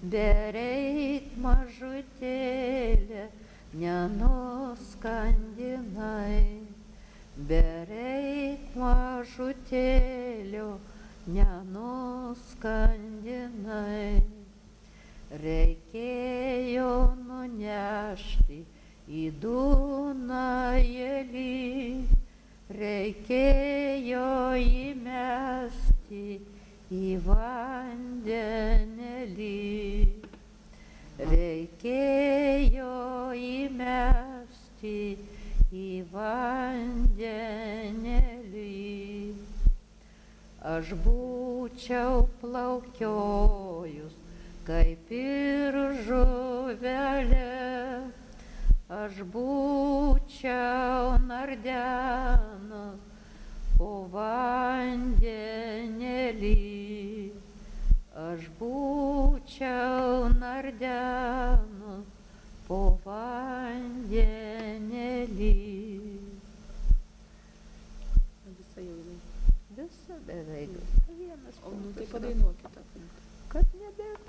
bereit mažutėlė, nenuskandinai, bereit mažutėlio, nenuskandinai. Reikėjo nunešti į Dunajėlį, reikėjo įmesti į vandenėlį, reikėjo įmesti į vandenėlį. Aš būčiau plaukiojus kaip ir žuvelė, aš būčiau nardenus po vandenėlį, aš būčiau nardenus po vandenėlį. Visa jau jinai. Visa beveik. Vienas O nu tai punktas. padainuokite. Kad nebeprie